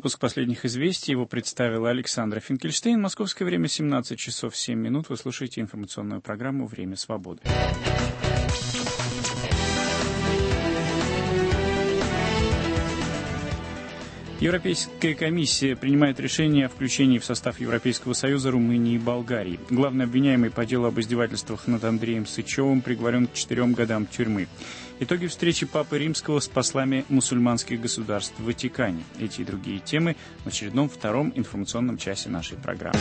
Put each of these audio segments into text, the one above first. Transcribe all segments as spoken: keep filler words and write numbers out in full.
Выпуск последних известий. Его представила Александра Финкельштейн. Московское время семнадцать часов семь минут. Вы слушаете информационную программу «Время свободы». Европейская комиссия принимает решение о включении в состав Европейского Союза Румынии и Болгарии. Главный обвиняемый по делу об издевательствах над Андреем Сычевым приговорен к четырем годам тюрьмы. Итоги встречи Папы Римского с послами мусульманских государств в Ватикане. Эти и другие темы в очередном втором информационном часе нашей программы.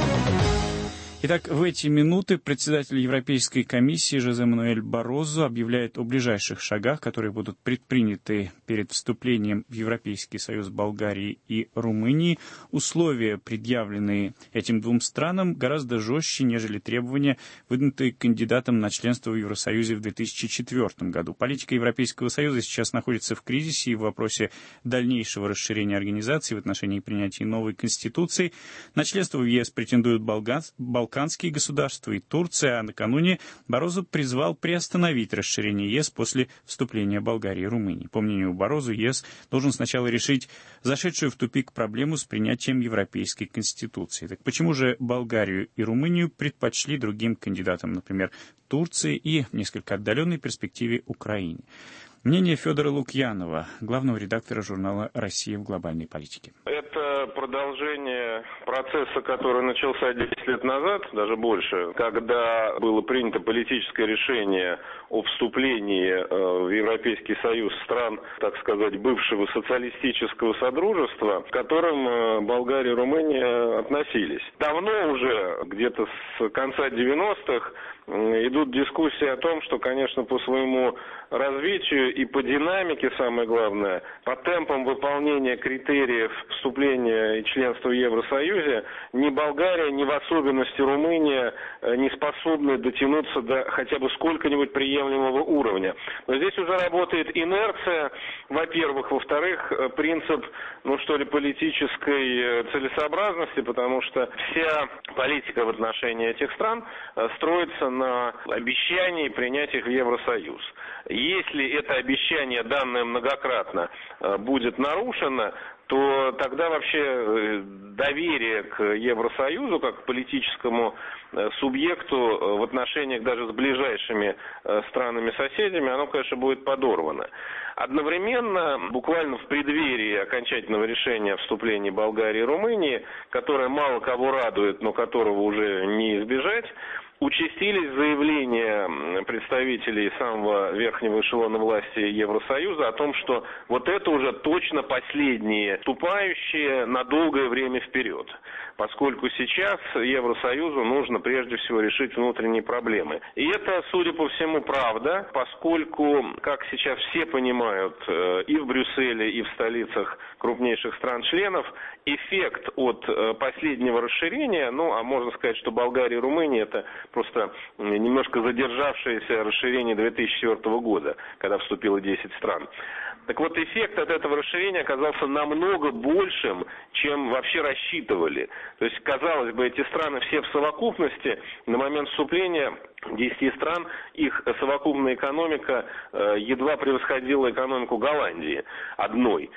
Итак, в эти минуты председатель Европейской комиссии Жозе Мануэль Барозу объявляет о ближайших шагах, которые будут предприняты перед вступлением в Европейский Союз Болгарии и Румынии. Условия, предъявленные этим двум странам, гораздо жестче, нежели требования, выдвинутые кандидатам на членство в Евросоюзе в две тысячи четвёртом году. Политика Европейского Союза сейчас находится в кризисе, и в вопросе дальнейшего расширения организации в отношении принятия новой конституции на членство в ЕС претендуют болгар... Балканские государства и Турция, а накануне Барозу призвал приостановить расширение ЕС после вступления Болгарии и Румынии. По мнению Барозу, ЕС должен сначала решить зашедшую в тупик проблему с принятием Европейской Конституции. Так почему же Болгарию и Румынию предпочли другим кандидатам, например, Турции и в несколько отдаленной перспективе Украине? Мнение Федора Лукьянова, главного редактора журнала «Россия в глобальной политике». Это продолжение процесса, который начался десять лет назад, даже больше, когда было принято политическое решение о вступлении в Европейский Союз стран, так сказать, бывшего социалистического содружества, к которым Болгария и Румыния относились. Давно уже, где-то с конца девяностых, идут дискуссии о том, что, конечно, по своему развитию и по динамике, самое главное, по темпам выполнения критериев вступления и членства в Евросоюзе, ни Болгария, ни в особенности Румыния не способны дотянуться до хотя бы сколько-нибудь приемлемого уровня. Но здесь уже работает инерция, во-первых. Во-вторых, принцип, ну что ли, политической целесообразности, потому что вся политика в отношении этих стран строится на обещании принять их в Евросоюз. Если это обещание, данное многократно, будет нарушено, то тогда вообще доверие к Евросоюзу, как к политическому субъекту в отношениях даже с ближайшими странами-соседями, оно, конечно, будет подорвано. Одновременно, буквально в преддверии окончательного решения о вступлении Болгарии и Румынии, которое мало кого радует, но которого уже не избежать, участились заявления представителей самого верхнего эшелона власти Евросоюза о том, что вот это уже точно последние вступающие на долгое время вперед, поскольку сейчас Евросоюзу нужно прежде всего решить внутренние проблемы. И это, судя по всему, правда, поскольку, как сейчас все понимают, и в Брюсселе, и в столицах крупнейших стран-членов, эффект от последнего расширения, ну, а можно сказать, что Болгария и Румыния — это просто немножко задержавшееся расширение две тысячи четвёртого года, когда вступило десять стран. Так вот, эффект от этого расширения оказался намного большим, чем вообще рассчитывали. То есть, казалось бы, эти страны все в совокупности на момент вступления десяти стран, их совокупная экономика э, едва превосходила экономику Голландии одной.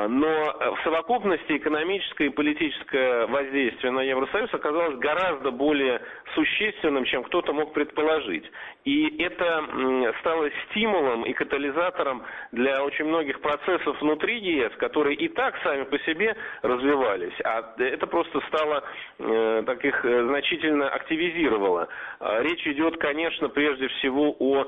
Но в совокупности экономическое и политическое воздействие на Евросоюз оказалось гораздо более существенным, чем кто-то мог предположить. И это стало стимулом и катализатором для очень многих процессов внутри ЕС, которые и так сами по себе развивались, а это просто стало, э, так их значительно активизировало. Речь идет, конечно, прежде всего о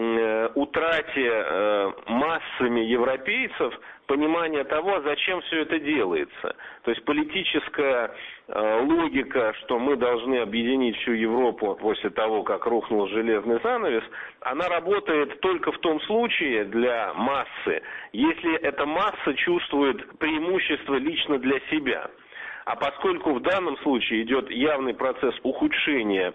э, утрате э, массами европейцев понимание того, зачем все это делается. То есть политическая э, логика, что мы должны объединить всю Европу после того, как рухнул железный занавес, она работает только в том случае для массы, если эта масса чувствует преимущество лично для себя. А поскольку в данном случае идет явный процесс ухудшения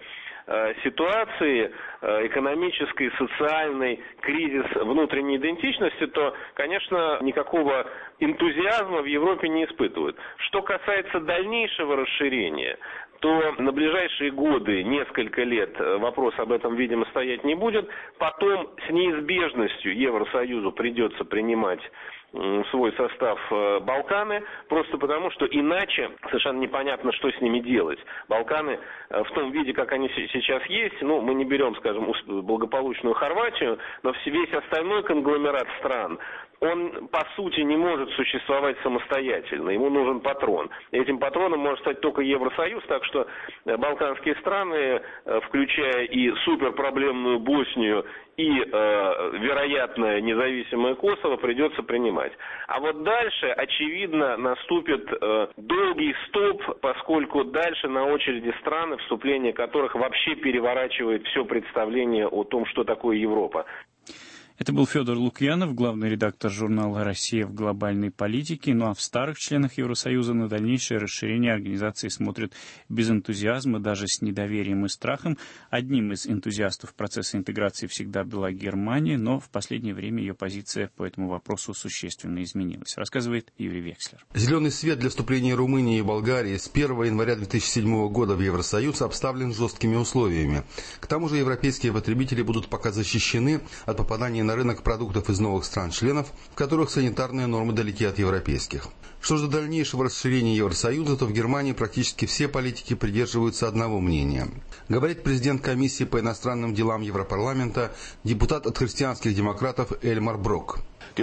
ситуации экономической, социальной, кризис внутренней идентичности, то, конечно, никакого энтузиазма в Европе не испытывают. Что касается дальнейшего расширения, то на ближайшие годы, несколько лет, вопрос об этом, видимо, стоять не будет. Потом с неизбежностью Евросоюзу придется принимать свой состав Балканы, просто потому, что иначе совершенно непонятно, что с ними делать. Балканы в том виде, как они сейчас есть, ну, мы не берем, скажем, благополучную Хорватию, но весь остальной конгломерат стран, он, по сути, не может существовать самостоятельно. Ему нужен патрон. Этим патроном может стать только Евросоюз, так что балканские страны, включая и суперпроблемную Боснию, и, э, вероятно, независимое Косово, придется принимать. А вот дальше, очевидно, наступит э, долгий стоп, поскольку дальше на очереди страны, вступление которых вообще переворачивает все представление о том, что такое Европа. Это был Федор Лукьянов, главный редактор журнала «Россия в глобальной политике». Ну а в старых членах Евросоюза на дальнейшее расширение организации смотрят без энтузиазма, даже с недоверием и страхом. Одним из энтузиастов процесса интеграции всегда была Германия, но в последнее время ее позиция по этому вопросу существенно изменилась, рассказывает Юрий Векслер. Зеленый свет для вступления Румынии и Болгарии с первого января две тысячи седьмого года в Евросоюз обставлен жесткими условиями. К тому же европейские потребители будут пока защищены от попадания на рынок продуктов из новых стран-членов, в которых санитарные нормы далеки от европейских. Что же до дальнейшего расширения Евросоюза, то в Германии практически все политики придерживаются одного мнения. Говорит президент комиссии по иностранным делам Европарламента, депутат от христианских демократов Эльмар Брок.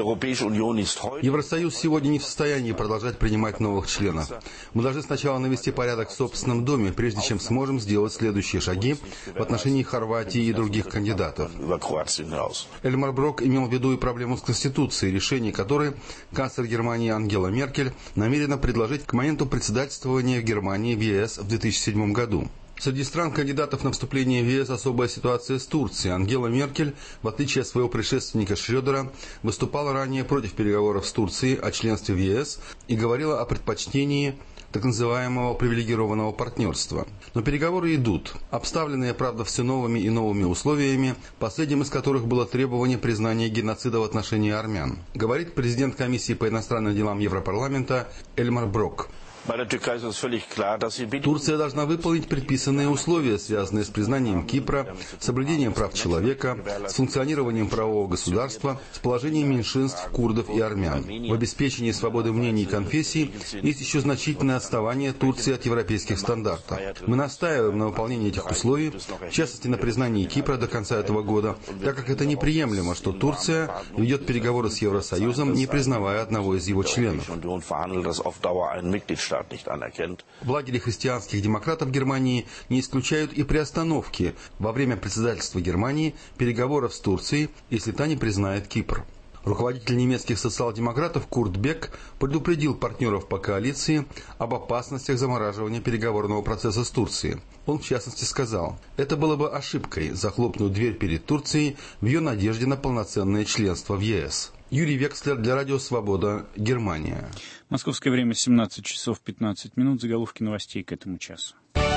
Евросоюз сегодня не в состоянии продолжать принимать новых членов. Мы должны сначала навести порядок в собственном доме, прежде чем сможем сделать следующие шаги в отношении Хорватии и других кандидатов. Эльмар Брок имел в виду и проблему с Конституцией, решение которой канцлер Германии Ангела Меркель намерена предложить к моменту председательствования Германии в ЕС в две тысячи седьмом году. Среди стран-кандидатов на вступление в ЕС особая ситуация с Турцией. Ангела Меркель, в отличие от своего предшественника Шрёдера, выступала ранее против переговоров с Турцией о членстве в ЕС и говорила о предпочтении так называемого привилегированного партнерства. Но переговоры идут, обставленные, правда, все новыми и новыми условиями, последним из которых было требование признания геноцида в отношении армян. Говорит президент комиссии по иностранным делам Европарламента Эльмар Брок. Турция должна выполнить предписанные условия, связанные с признанием Кипра, соблюдением прав человека, с функционированием правового государства, с положением меньшинств, курдов и армян. В обеспечении свободы мнений и конфессий есть еще значительное отставание Турции от европейских стандартов. Мы настаиваем на выполнении этих условий, в частности на признании Кипра до конца этого года, так как это неприемлемо, что Турция ведет переговоры с Евросоюзом, не признавая одного из его членов. В лагере христианских демократов Германии не исключают и приостановки во время председательства Германии переговоров с Турцией, если та не признает Кипр. Руководитель немецких социал-демократов Курт Бек предупредил партнеров по коалиции об опасностях замораживания переговорного процесса с Турцией. Он, в частности, сказал, это было бы ошибкой захлопнуть дверь перед Турцией в ее надежде на полноценное членство в ЕС. Юрий Векслер для Радио Свобода, Германия. Московское время семнадцать часов пятнадцать минут. Заголовки новостей к этому часу.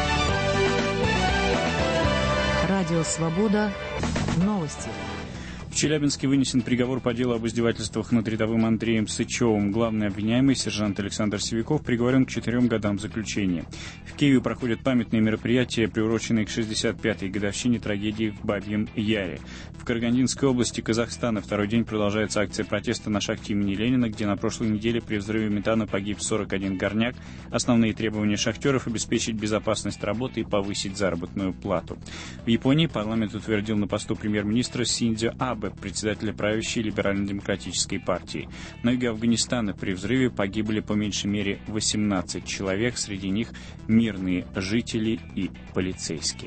Радио Свобода. Новости. В Челябинске вынесен приговор по делу об издевательствах над рядовым Андреем Сычевым. Главный обвиняемый, сержант Александр Севяков, приговорен к четырем годам заключения. В Киеве проходят памятные мероприятия, приуроченные к шестьдесят пятой годовщине трагедии в Бабьем Яре. В Карагандинской области Казахстана второй день продолжается акция протеста на шахте имени Ленина, где на прошлой неделе при взрыве метана погиб сорок один горняк. Основные требования шахтеров – обеспечить безопасность работы и повысить заработную плату. В Японии парламент утвердил на посту премьер-министра Синдзо Абе, председателя правящей либерально-демократической партии. На юге Афганистана при взрыве погибли по меньшей мере восемнадцать человек, среди них мирные жители и полицейские.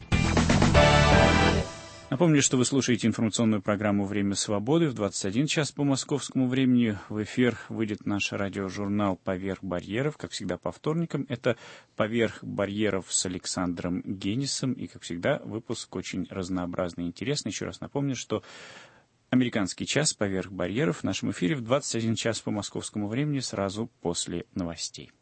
Напомню, что вы слушаете информационную программу «Время свободы». В двадцать один час по московскому времени в эфир выйдет наш радиожурнал «Поверх барьеров». Как всегда, по вторникам это «Поверх барьеров» с Александром Генисом. И, как всегда, выпуск очень разнообразный и интересный. Еще раз напомню, что американский час «Поверх барьеров» в нашем эфире в двадцать один час по московскому времени сразу после новостей.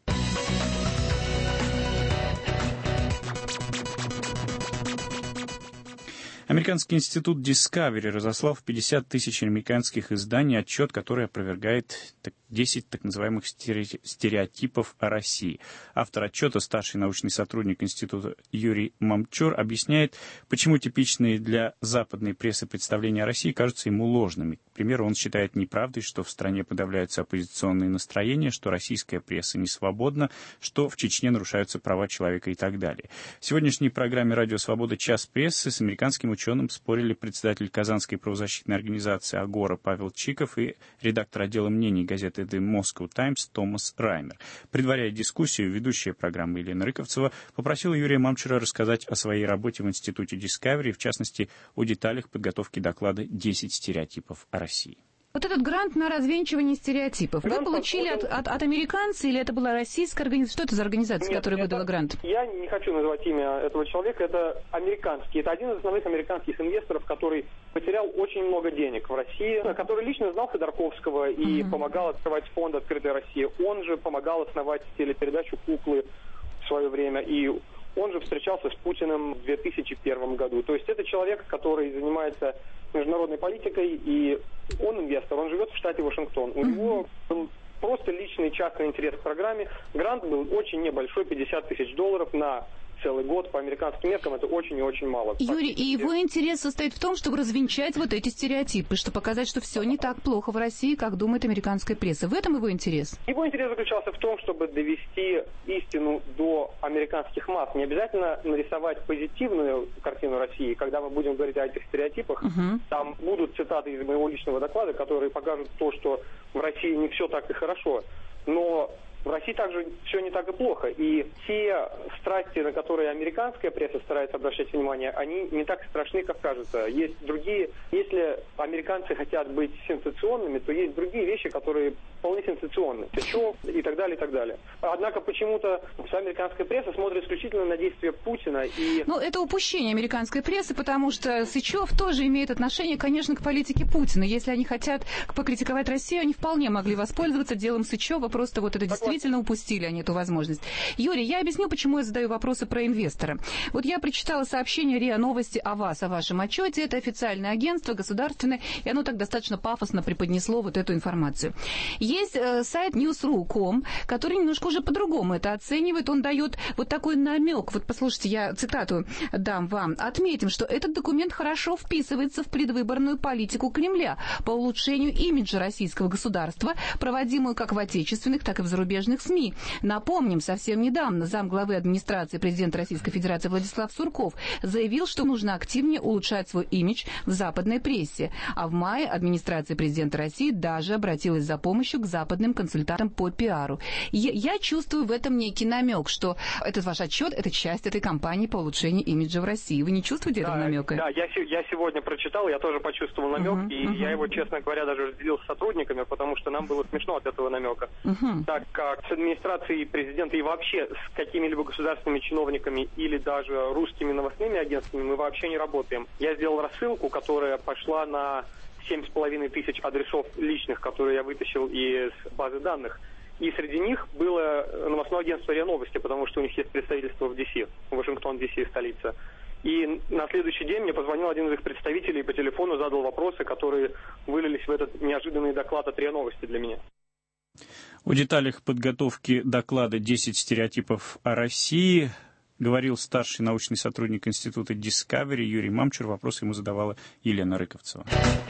Американский институт Discovery разослал в пятьдесят тысяч американских изданий отчет, который опровергает десять так называемых стереотипов о России. Автор отчета, старший научный сотрудник института Юрий Мамчур, объясняет, почему типичные для западной прессы представления о России кажутся ему ложными. К примеру, он считает неправдой, что в стране подавляются оппозиционные настроения, что российская пресса не свободна, что в Чечне нарушаются права человека и так далее. В сегодняшней программе «Радио Свобода. Час прессы» с американским ученым спорили председатель Казанской правозащитной организации «Агора» Павел Чиков и редактор отдела мнений газеты «The Moscow Times» Томас Раймер. Предваряя дискуссию, ведущая программы Елена Рыковцева попросила Юрия Мамчура рассказать о своей работе в институте Discovery, в частности, о деталях подготовки доклада «десять стереотипов о России». Вот этот грант на развенчивание стереотипов вы получили от, от, от американца или это была российская организация? Что это за организация, Нет, которая выдала грант? Я не хочу называть имя этого человека. Это американский. Это один из основных американских инвесторов, который потерял очень много денег в России, который лично знал Ходорковского и uh-huh. помогал открывать фонд «Открытая Россия». Он же помогал основать телепередачу «Куклы» в свое время. И он же встречался с Путиным в две тысячи первом году. То есть это человек, который занимается международной политикой, и он инвестор, он живет в штате Вашингтон. У него был просто личный частный интерес к программе. Грант был очень небольшой, пятьдесят тысяч долларов на целый год. По американским меркам это очень и очень мало. Юрий, и его интерес состоит в том, чтобы развенчать вот эти стереотипы, чтобы показать, что все не так плохо в России, как думает американская пресса. В этом его интерес? Его интерес заключался в том, чтобы довести истину до американских масс. Не обязательно нарисовать позитивную картину России. Когда мы будем говорить о этих стереотипах, uh-huh. там будут цитаты из моего личного доклада, которые покажут то, что в России не все так и хорошо. Но в России также все не так и плохо. И те страсти, на которые американская пресса старается обращать внимание, они не так страшны, как кажется. Есть другие, если американцы хотят быть сенсационными, то есть другие вещи, которые вполне сенсационны. Сычев и так далее, и так далее. Однако почему-то вся американская пресса смотрит исключительно на действия Путина. И... Ну, это упущение американской прессы, потому что Сычев тоже имеет отношение, конечно, к политике Путина. Если они хотят покритиковать Россию, они вполне могли воспользоваться делом Сычева, просто вот это действительно Действительно упустили они эту возможность. Юрий, я объясню, почему я задаю вопросы про инвестора. Вот я прочитала сообщение РИА Новости о вас, о вашем отчете. Это официальное агентство, государственное, и оно так достаточно пафосно преподнесло вот эту информацию. Есть э, сайт ньюс точка ру точка ком, который немножко уже по-другому это оценивает. Он дает вот такой намек. Вот послушайте, я цитату дам вам. Отметим, что этот документ хорошо вписывается в предвыборную политику Кремля по улучшению имиджа российского государства, проводимую как в отечественных, так и в зарубежных СМИ. Напомним, совсем недавно замглавы администрации президента Российской Федерации Владислав Сурков заявил, что нужно активнее улучшать свой имидж в западной прессе. А в мае администрация президента России даже обратилась за помощью к западным консультантам по пиару. Я, я чувствую в этом некий намек, что этот ваш отчет – это часть этой кампании по улучшению имиджа в России. Вы не чувствуете да, этого намека? Да, я, я сегодня прочитал, я тоже почувствовал намек, uh-huh, и uh-huh. я его, честно говоря, даже разделил с сотрудниками, потому что нам было смешно от этого намека. Uh-huh. Так как с администрацией президента и вообще с какими-либо государственными чиновниками или даже русскими новостными агентствами мы вообще не работаем. Я сделал рассылку, которая пошла на семь с половиной тысяч адресов личных, которые я вытащил из базы данных. И среди них было новостное агентство РИА Новости, потому что у них есть представительство в Ди Си, Вашингтон, Ди Си, столица. И на следующий день мне позвонил один из их представителей по телефону, задал вопросы, которые вылились в этот неожиданный доклад от РИА Новости для меня. О деталях подготовки доклада «десять стереотипов о России» говорил старший научный сотрудник института Discovery Юрий Мамчур. Вопрос ему задавала Елена Рыковцева.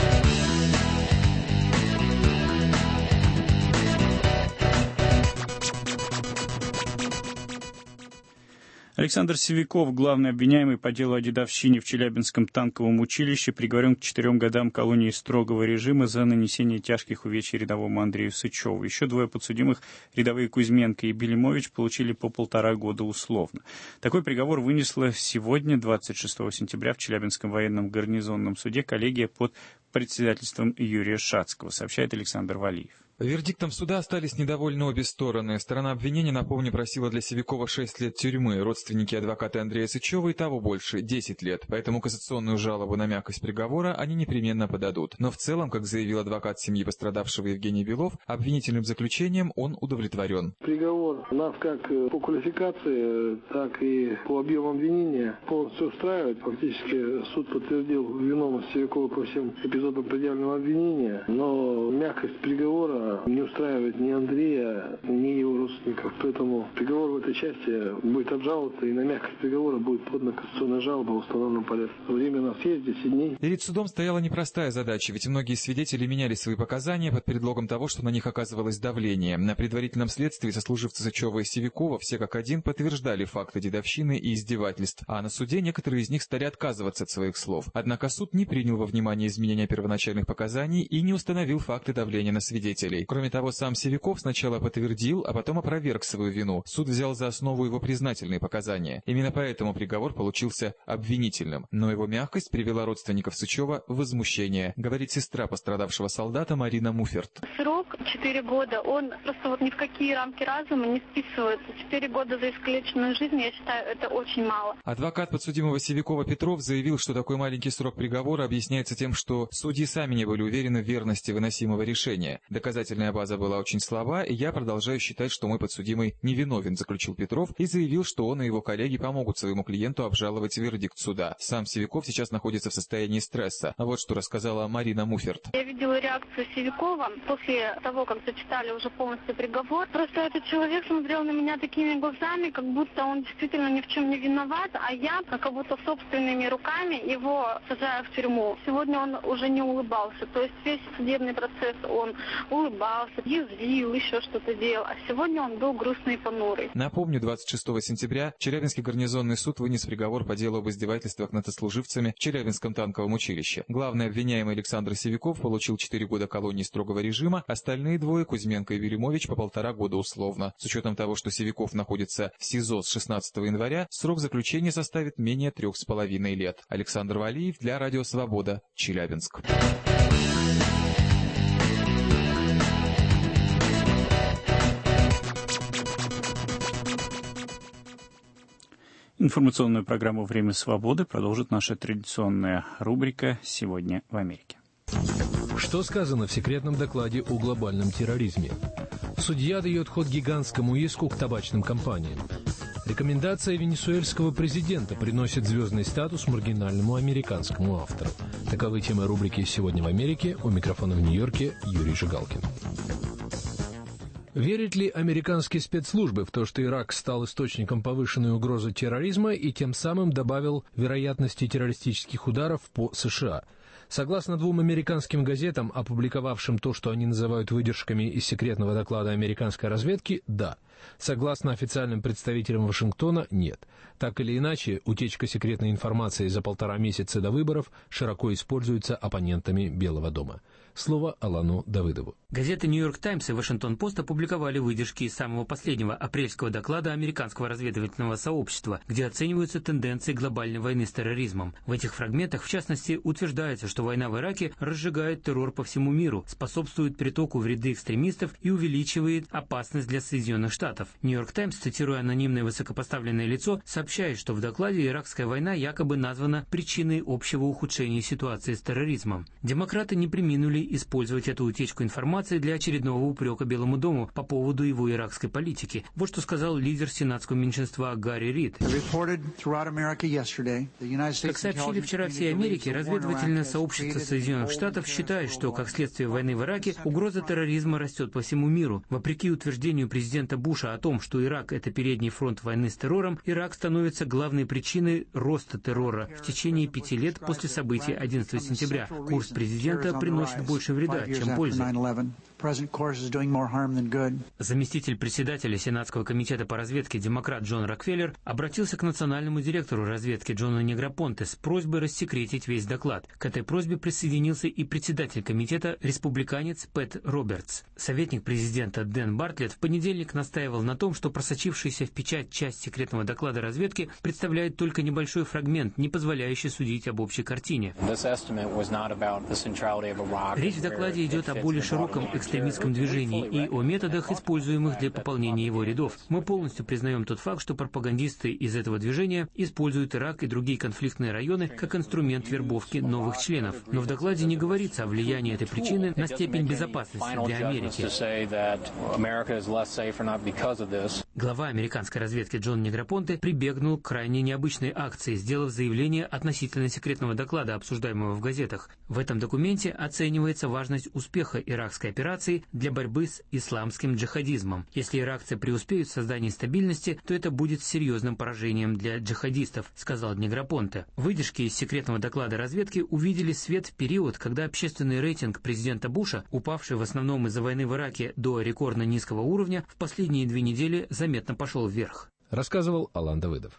Александр Севяков, главный обвиняемый по делу о дедовщине в Челябинском танковом училище, приговорен к четырем годам колонии строгого режима за нанесение тяжких увечий рядовому Андрею Сычеву. Еще двое подсудимых, рядовые Кузьменко и Белимович, получили по полтора года условно. Такой приговор вынесла сегодня, двадцать шестого сентября, в Челябинском военном гарнизонном суде коллегия под председательством Юрия Шацкого, сообщает Александр Валиев. Вердиктом суда остались недовольны обе стороны. Сторона обвинения, напомню, просила для Севякова шесть лет тюрьмы. Родственники адвоката Андрея Сычева и того больше – десять лет. Поэтому кассационную жалобу на мягкость приговора они непременно подадут. Но в целом, как заявил адвокат семьи пострадавшего Евгений Белов, обвинительным заключением он удовлетворен. Приговор нас как по квалификации, так и по объему обвинения полностью устраивает. Фактически суд подтвердил виновность Севякова по всем эпизодам предъявленного обвинения, но мягкость приговора не устраивает ни Андрея, ни его родственников. Поэтому приговор в этой части будет обжаловаться, и на мягкость приговора будет подана кассационная жалоба в установленном порядке. Время на съезд десять дней. Перед судом стояла непростая задача, ведь многие свидетели меняли свои показания под предлогом того, что на них оказывалось давление. На предварительном следствии сослуживцы Сычева и Севякова все как один подтверждали факты дедовщины и издевательств, а на суде некоторые из них стали отказываться от своих слов. Однако суд не принял во внимание изменения первоначальных показаний и не установил факты давления на свидетелей. Кроме того, сам Севяков сначала подтвердил, а потом опроверг свою вину. Суд взял за основу его признательные показания. Именно поэтому приговор получился обвинительным. Но его мягкость привела родственников Сычева в возмущение, говорит сестра пострадавшего солдата Марина Муферт. Срок четыре года, он просто вот ни в какие рамки разума не вписывается. четыре года за искалеченную жизнь, я считаю, это очень мало. Адвокат подсудимого Севякова Петров заявил, что такой маленький срок приговора объясняется тем, что судьи сами не были уверены в верности выносимого решения. Доказательная база была очень слаба, и я продолжаю считать, что мой подсудимый невиновен, заключил Петров и заявил, что он и его коллеги помогут своему клиенту обжаловать вердикт суда. Сам Севяков сейчас находится в состоянии стресса. Вот что рассказала Марина Муферт. Я видела реакцию Севякова после того, как зачитали уже полностью приговор. Просто этот человек смотрел на меня такими глазами, как будто он действительно ни в чем не виноват, а я как будто собственными руками его сажаю в тюрьму. Сегодня он уже не улыбался, то есть весь судебный процесс он улыбался, язвил, еще что-то делал, а сегодня он был грустный и понурый. Напомню, двадцать шестого сентября Челябинский гарнизонный суд вынес приговор по делу об издевательствах над сослуживцами в Челябинском танковом училище. Главный обвиняемый Александр Севяков получил четыре года колонии строгого режима, остальные двое, Кузьменко и Велимович, по полтора года условно. С учетом того, что Севяков находится в СИЗО с шестнадцатого января, срок заключения составит менее трех с половиной лет. Александр Валиев для Радио Свобода, Челябинск. Информационную программу «Время свободы» продолжит наша традиционная рубрика «Сегодня в Америке». Что сказано в секретном докладе о глобальном терроризме? Судья дает ход гигантскому иску к табачным компаниям. Рекомендация венесуэльского президента приносит звездный статус маргинальному американскому автору. Таковы темы рубрики «Сегодня в Америке». У микрофона в Нью-Йорке Юрий Жигалкин. Верят ли американские спецслужбы в то, что Ирак стал источником повышенной угрозы терроризма и тем самым добавил вероятности террористических ударов по США? Согласно двум американским газетам, опубликовавшим то, что они называют выдержками из секретного доклада американской разведки, да. Согласно официальным представителям Вашингтона, нет. Так или иначе, утечка секретной информации за полтора месяца до выборов широко используется оппонентами Белого дома. Слово Алану Давыдову. Газеты «Нью-Йорк Таймс» и «Вашингтон-Пост» опубликовали выдержки из самого последнего апрельского доклада американского разведывательного сообщества, где оцениваются тенденции глобальной войны с терроризмом. В этих фрагментах, в частности, утверждается, что война в Ираке разжигает террор по всему миру, способствует притоку в ряды экстремистов и увеличивает опасность для Соединенных Штатов. «Нью-Йорк Таймс», цитируя анонимное высокопоставленное лицо, сообщает, что в докладе иракская война якобы названа причиной общего ухудшения ситуации с терроризмом. Демократы не преминули использовать эту утечку информации для очередного упрека Белому дому по поводу его иракской политики. Вот что сказал лидер сенатского меньшинства Гарри Рид. Как сообщили вчера всей Америке, разведывательное сообщество Соединенных Штатов считает, что, как следствие войны в Ираке, угроза терроризма растет по всему миру. Вопреки утверждению президента Буша о том, что Ирак – это передний фронт войны с террором, Ирак становится главной причиной роста террора в течение пяти лет после событий одиннадцатого сентября. Курс президента приносит больше вреда, чем пользы. Заместитель председателя Сенатского комитета по разведке демократ Джон Рокфеллер обратился к национальному директору разведки Джону Негропонте с просьбой рассекретить весь доклад. К этой просьбе присоединился и председатель комитета республиканец Пэт Робертс. Советник президента Дэн Бартлетт в понедельник настаивал на том, что просочившаяся в печать часть секретного доклада разведки представляет только небольшой фрагмент, не позволяющий судить об общей картине. Речь в докладе идет о более широком экстремистском экстремистском движении и о методах, используемых для пополнения его рядов. Мы полностью признаем тот факт, что пропагандисты из этого движения используют Ирак и другие конфликтные районы как инструмент вербовки новых членов. Но в докладе не говорится о влиянии этой причины на степень безопасности для Америки. Глава американской разведки Джон Негропонте прибегнул к крайне необычной акции, сделав заявление относительно секретного доклада, обсуждаемого в газетах. В этом документе оценивается важность успеха иракской операции для борьбы с исламским джихадизмом. Если иракцы преуспеют в создании стабильности, то это будет серьезным поражением для джихадистов, сказал Негропонте. Выдержки из секретного доклада разведки увидели свет в период, когда общественный рейтинг президента Буша, упавший в основном из-за войны в Ираке до рекордно низкого уровня, в последние две недели заметно пошел вверх. Рассказывал Алан Давыдов.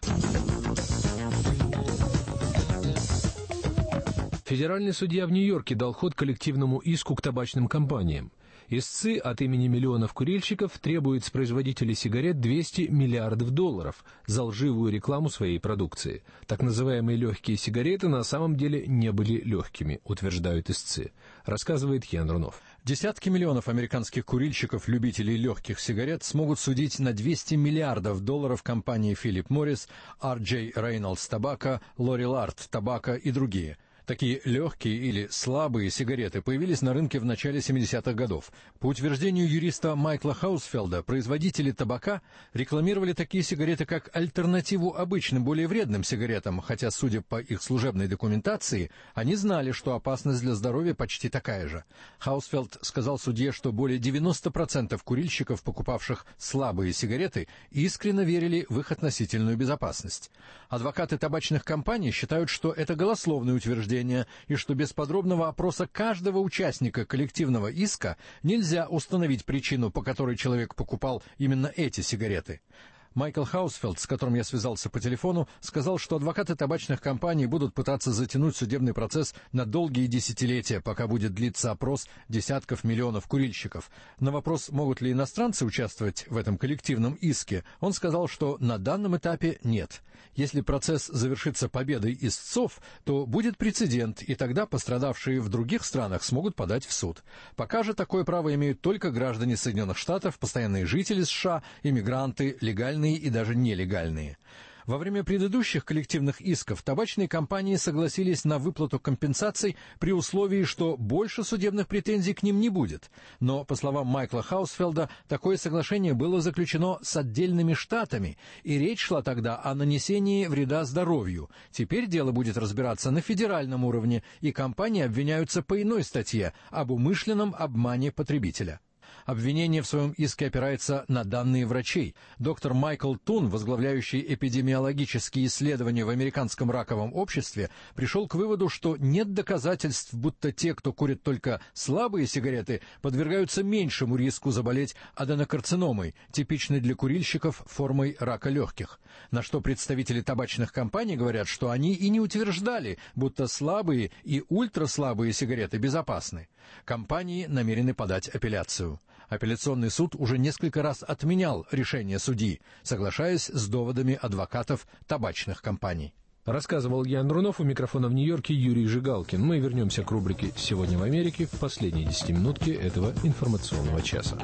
Федеральный судья в Нью-Йорке дал ход коллективному иску к табачным компаниям. Истцы от имени миллионов курильщиков требует с производителей сигарет двести миллиардов долларов за лживую рекламу своей продукции. Так называемые легкие сигареты на самом деле не были легкими, утверждают истцы. Рассказывает Ян Рунов. Десятки миллионов американских курильщиков, любителей легких сигарет, смогут судить на двести миллиардов долларов компании Philip Morris, Ар Джей Reynolds Tobacco, Lorillard Tobacco и другие. Такие легкие или слабые сигареты появились на рынке в начале семидесятых годов. По утверждению юриста Майкла Хаусфелда, производители табака рекламировали такие сигареты как альтернативу обычным, более вредным сигаретам, хотя, судя по их служебной документации, они знали, что опасность для здоровья почти такая же. Хаусфелд сказал судье, что более девяносто процентов курильщиков, покупавших слабые сигареты, искренне верили в их относительную безопасность. Адвокаты табачных компаний считают, что это голословное утверждение, и что без подробного опроса каждого участника коллективного иска нельзя установить причину, по которой человек покупал именно эти сигареты. Майкл Хаусфелд, с которым я связался по телефону, сказал, что адвокаты табачных компаний будут пытаться затянуть судебный процесс на долгие десятилетия, пока будет длиться опрос десятков миллионов курильщиков. На вопрос, могут ли иностранцы участвовать в этом коллективном иске, он сказал, что на данном этапе нет. Если процесс завершится победой истцов, то будет прецедент, и тогда пострадавшие в других странах смогут подать в суд. Пока же такое право имеют только граждане Соединенных Штатов, постоянные жители США, иммигранты, легальные и даже нелегальные. Во время предыдущих коллективных исков табачные компании согласились на выплату компенсаций при условии, что больше судебных претензий к ним не будет. Но, по словам Майкла Хаусфелда, такое соглашение было заключено с отдельными штатами, и речь шла тогда о нанесении вреда здоровью. Теперь дело будет разбираться на федеральном уровне, и компании обвиняются по иной статье об умышленном обмане потребителя. Обвинение в своем иске опирается на данные врачей. Доктор Майкл Тун, возглавляющий эпидемиологические исследования в Американском раковом обществе, пришел к выводу, что нет доказательств, будто те, кто курит только слабые сигареты, подвергаются меньшему риску заболеть аденокарциномой, типичной для курильщиков формой рака легких. На что представители табачных компаний говорят, что они и не утверждали, будто слабые и ультраслабые сигареты безопасны. Компании намерены подать апелляцию. Апелляционный суд уже несколько раз отменял решение судьи, соглашаясь с доводами адвокатов табачных компаний. Рассказывал Ян Рунов, у микрофона в Нью-Йорке Юрий Жигалкин. Мы вернемся к рубрике «Сегодня в Америке» в последней десятиминутке этого информационного часа.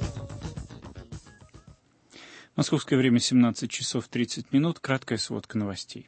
Московское время семнадцать часов тридцать минут. Краткая сводка новостей.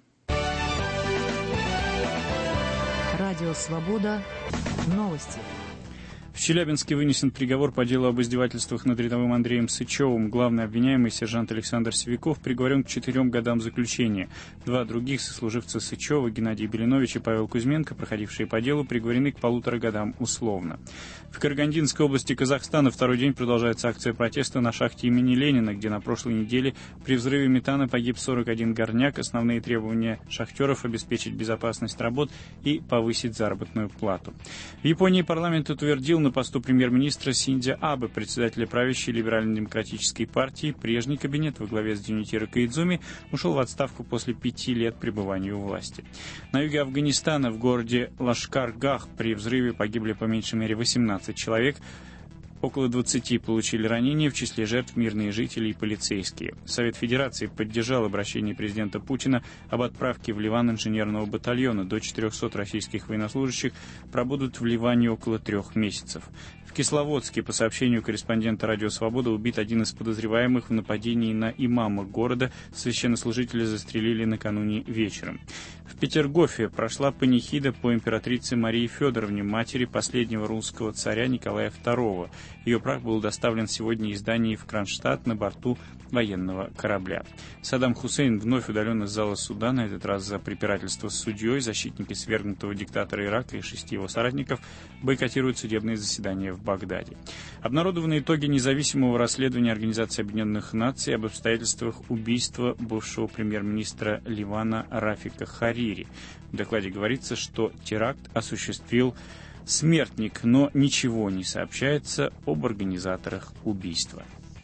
Радио «Свобода». Новости. В Челябинске вынесен приговор по делу об издевательствах над рядовым Андреем Сычевым. Главный обвиняемый, сержант Александр Севяков, приговорен к четырем годам заключения. Два других сослуживца Сычева, Геннадий Белинович и Павел Кузьменко, проходившие по делу, приговорены к полутора годам условно. В Карагандинской области Казахстана второй день продолжается акция протеста на шахте имени Ленина, где на прошлой неделе при взрыве метана погиб сорок один горняк. Основные требования шахтеров — обеспечить безопасность работ и повысить заработную плату. В Японии парламент утвердил на посту премьер-министра Синдзо Абе, председателя правящей либерально-демократической партии. Прежний кабинет во главе с Джунитиро Коидзуми ушел в отставку после пяти лет пребывания у власти. На юге Афганистана, в городе Лашкар-Гах, при взрыве погибли по меньшей мере восемнадцать человек. Около двадцати получили ранения, в числе жертв мирные жители и полицейские. Совет Федерации поддержал обращение президента Путина об отправке в Ливан инженерного батальона. До четырехсот российских военнослужащих пробудут в Ливане около трех месяцев. В Кисловодске, по сообщению корреспондента «Радио Свобода», убит один из подозреваемых в нападении на имама города. Священнослужителя застрелили накануне вечером. В Петергофе прошла панихида по императрице Марии Федоровне, матери последнего русского царя Николая второго. Ее прах был доставлен сегодня из Дании в Кронштадт на борту военного корабля. Саддам Хусейн вновь удален из зала суда, на этот раз за препирательство с судьей. Защитники свергнутого диктатора Ирака и шести его соратников бойкотируют судебные заседания в Багдаде. Обнародованы итоги независимого расследования Организации Объединенных Наций об обстоятельствах убийства бывшего премьер-министра Ливана Рафика Харири. В докладе говорится, что теракт осуществил смертник, но ничего не сообщается об организаторах убийства.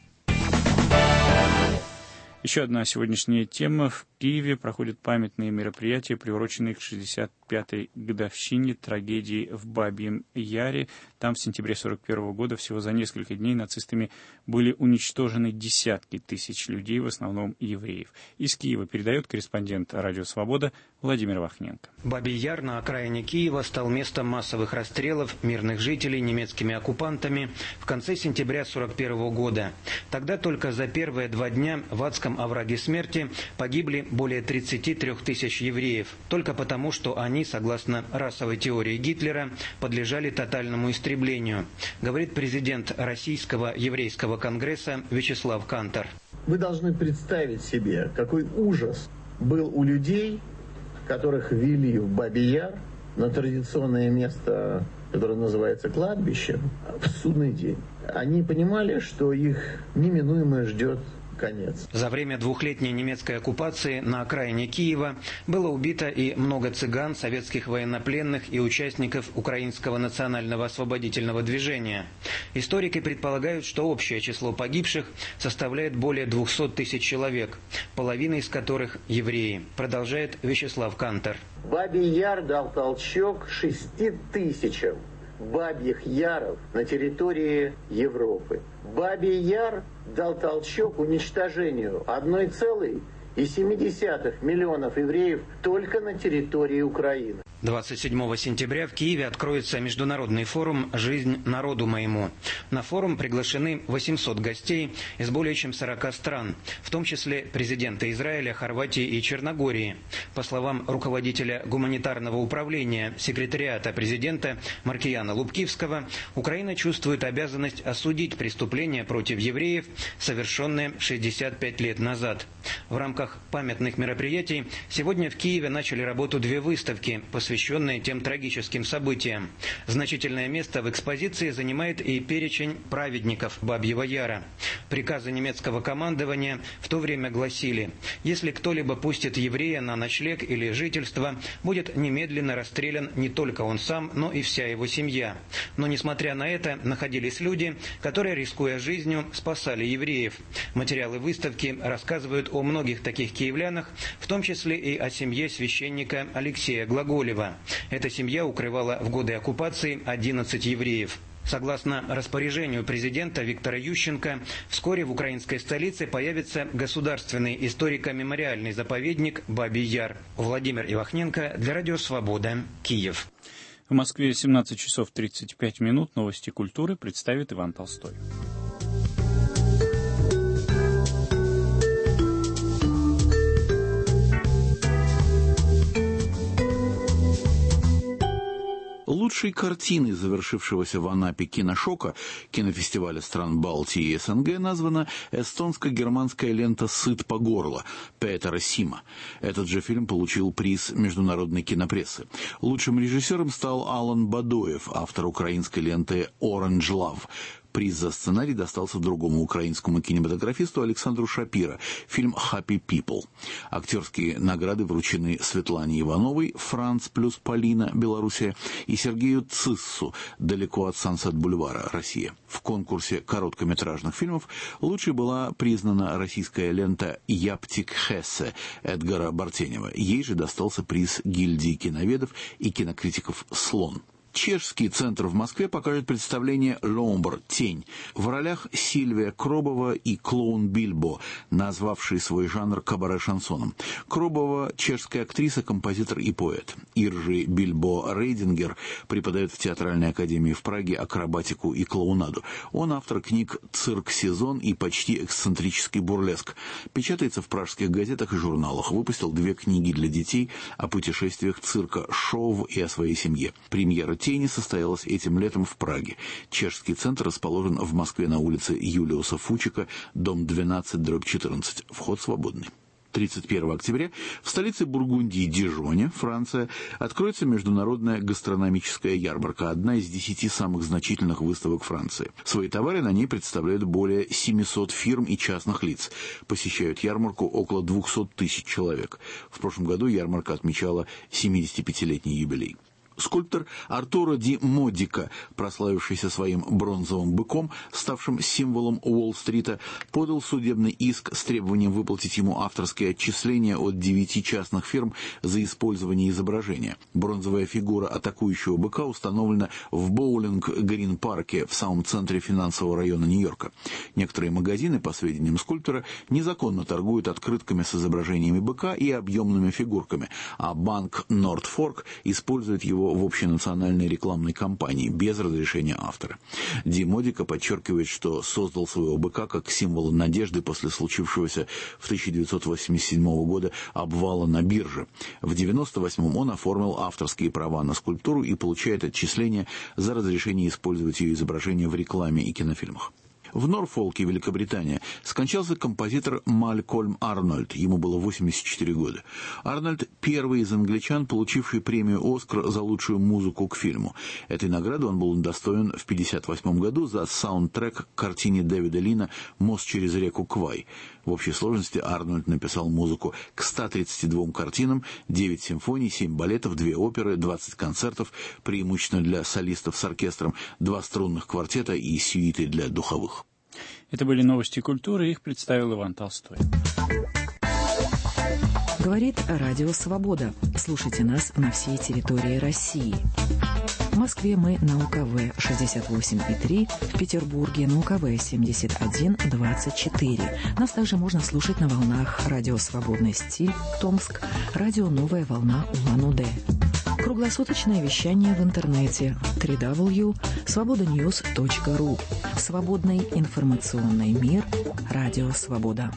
Еще одна сегодняшняя тема. В Киеве проходят памятные мероприятия, приуроченные к шестьдесят пятой годовщине трагедии в Бабьем Яре. Там в сентябре сорок первого года всего за несколько дней нацистами были уничтожены десятки тысяч людей, в основном евреев. Из Киева передает корреспондент «Радио Свобода» Владимир Вахненко. Бабий Яр на окраине Киева стал местом массовых расстрелов мирных жителей немецкими оккупантами в конце сентября сорок первого года. Тогда только за первые два дня в адском овраге смерти погибли более тридцати трёх тысяч евреев, только потому, что они, согласно расовой теории Гитлера, подлежали тотальному истреблению, говорит президент Российского еврейского конгресса Вячеслав Кантор. Вы должны представить себе, какой ужас был у людей, которых ввели в Бабий Яр, на традиционное место, которое называется кладбищем, в судный день. Они понимали, что их неминуемо ждет конец. За время двухлетней немецкой оккупации на окраине Киева было убито и много цыган, советских военнопленных и участников Украинского национального освободительного движения. Историки предполагают, что общее число погибших составляет более двухсот тысяч человек, половина из которых евреи, продолжает Вячеслав Кантор. Бабий Яр дал толчок шести тысячам бабьих яров на территории Европы. Бабий Яр дал толчок уничтожению одной целой семь десятых миллионов евреев только на территории Украины. двадцать седьмого сентября в Киеве откроется международный форум «Жизнь народу моему». На форум приглашены восемьсот гостей из более чем сорока стран, в том числе президенты Израиля, Хорватии и Черногории. По словам руководителя гуманитарного управления секретариата президента Маркияна Лубкивского, Украина чувствует обязанность осудить преступления против евреев, совершенные шестьдесят пять лет назад. В рамках памятных мероприятий сегодня в Киеве начали работу две выставки, посвященные тем трагическим событиям. Значительное место в экспозиции занимает и перечень праведников Бабьего Яра. Приказы немецкого командования в то время гласили: если кто-либо пустит еврея на ночлег или жительство, будет немедленно расстрелян не только он сам, но и вся его семья. Но, несмотря на это, находились люди, которые, рискуя жизнью, спасали евреев. Материалы выставки рассказывают о многих таких киевлянах, в том числе и о семье священника Алексея Глаголева. Эта семья укрывала в годы оккупации одиннадцать евреев. Согласно распоряжению президента Виктора Ющенко, вскоре в украинской столице появится государственный историко-мемориальный заповедник Бабий Яр. Владимир Ивахненко для Радио Свобода, Киев. В Москве семнадцать часов тридцать пять минут. Новости культуры представит Иван Толстой. Лучшей картиной завершившегося в Анапе киношока, кинофестиваля стран Балтии и СНГ, названа эстонско-германская лента «Сыт по горло» Петера Сима. Этот же фильм получил приз международной кинопрессы. Лучшим режиссером стал Алан Бадоев, автор украинской ленты «Orange Love». Приз за сценарий достался другому украинскому кинематографисту Александру Шапира. Фильм «Happy People». Актерские награды вручены Светлане Ивановой, «Франц плюс Полина», Белоруссия, и Сергею Циссу, «Далеко от Сансет-бульвара», Россия. В конкурсе короткометражных фильмов лучшей была признана российская лента «Яптик Хессе» Эдгара Бартенева. Ей же достался приз гильдии киноведов и кинокритиков «Слон». Чешский центр в Москве покажет представление «Ломбр. Тень». В ролях Сильвия Кробова и клоун Бильбо, назвавший свой жанр кабаре-шансоном. Кробова – чешская актриса, композитор и поэт. Иржи Бильбо Рейдингер преподает в Театральной академии в Праге акробатику и клоунаду. Он автор книг «Цирк-сезон» и «Почти эксцентрический бурлеск». Печатается в пражских газетах и журналах. Выпустил две книги для детей о путешествиях цирка «Шоу» и о своей семье. Премьера «Тени» состоялась этим летом в Праге. Чешский центр расположен в Москве на улице Юлиуса Фучика, дом двенадцать, дробь четырнадцать. Вход свободный. тридцать первого октября в столице Бургундии Дижоне, Франция, откроется международная гастрономическая ярмарка, одна из десяти самых значительных выставок Франции. Свои товары на ней представляют более семисот фирм и частных лиц. Посещают ярмарку около двухсот тысяч человек. В прошлом году ярмарка отмечала семидесятипятилетний юбилей. Скульптор Артуро ди Модика, прославившийся своим бронзовым быком, ставшим символом Уолл-стрита, подал судебный иск с требованием выплатить ему авторские отчисления от девяти частных фирм за использование изображения. Бронзовая фигура атакующего быка установлена в Боулинг-Грин-парке в самом центре финансового района Нью-Йорка. Некоторые магазины, по сведениям скульптора, незаконно торгуют открытками с изображениями быка и объемными фигурками, а банк Нордфорк использует его в общенациональной рекламной кампании без разрешения автора. Ди Модика подчеркивает, что создал своего быка как символ надежды после случившегося в тысяча девятьсот восемьдесят седьмого года обвала на бирже. В девяносто восьмом он оформил авторские права на скульптуру и получает отчисления за разрешение использовать ее изображение в рекламе и кинофильмах. В Норфолке, Великобритания, скончался композитор Малькольм Арнольд. Ему было восемьдесят четыре года. Арнольд – первый из англичан, получивший премию «Оскар» за лучшую музыку к фильму. Этой награды он был удостоен в пятьдесят восьмом году за саундтрек к картине Дэвида Лина «Мост через реку Квай». В общей сложности Арнольд написал музыку к ста тридцати двум картинам, девять симфоний, семь балетов, две оперы, двадцать концертов, преимущественно для солистов с оркестром, два струнных квартета и сюиты для духовых. Это были новости культуры, их представил Иван Толстой. Говорит Радио Свобода. Слушайте нас на всей территории России. В Москве мы на У К В шестьдесят восемь и три, в Петербурге на У К В семьдесят один двадцать четыре. Нас также можно слушать на волнах Радио Свободный стиль, Томск, Радио Новая волна Улан-Удэ. Круглосуточное вещание в интернете дабл ю дабл ю дабл ю точка свобода ньюс точка ру. Свободный информационный мир. Радио Свобода.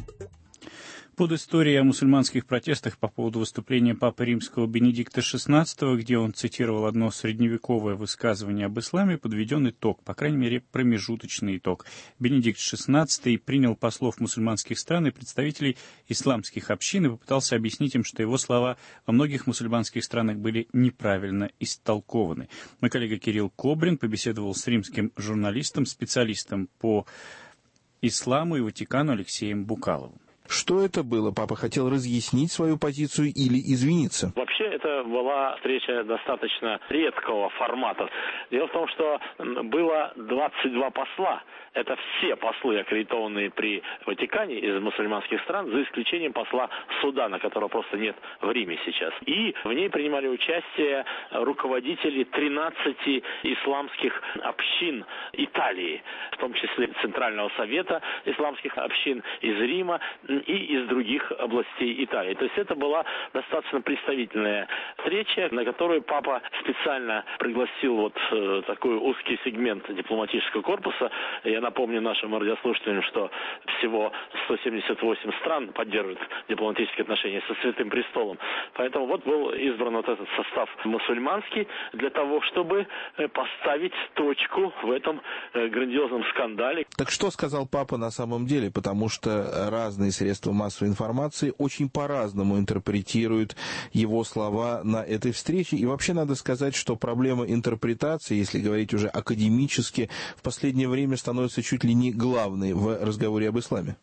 Под историей о мусульманских протестах по поводу выступления Папы Римского Бенедикта шестнадцатого, где он цитировал одно средневековое высказывание об исламе, подведен итог, по крайней мере, промежуточный итог. Бенедикт шестнадцатый принял послов мусульманских стран и представителей исламских общин и попытался объяснить им, что его слова во многих мусульманских странах были неправильно истолкованы. Мой коллега Кирилл Кобрин побеседовал с римским журналистом, специалистом по исламу и Ватикану Алексеем Букаловым. Что это было? Папа хотел разъяснить свою позицию или извиниться? Вообще, это была встреча достаточно редкого формата. Дело в том, что было двадцать два посла. Это все послы, аккредитованные при Ватикане из мусульманских стран, за исключением посла Судана, которого просто нет в Риме сейчас. И в ней принимали участие руководители тринадцати исламских общин Италии, в том числе Центрального совета исламских общин из Рима и из других областей Италии. То есть это была достаточно представительная встреча, на которую папа специально пригласил вот э, такой узкий сегмент дипломатического корпуса. Я напомню нашим радиослушателям, что всего сто семьдесят восемь стран поддерживают дипломатические отношения со Святым Престолом. Поэтому вот был избран вот этот состав мусульманский для того, чтобы поставить точку в этом грандиозном скандале. Так что сказал папа на самом деле? Потому что разные средства массовой информации очень по-разному интерпретируют его слова на этой встрече. И вообще надо сказать, что проблема интерпретации, если говорить уже академически, в последнее время становится чуть ли не главной в разговоре об исламе. Вы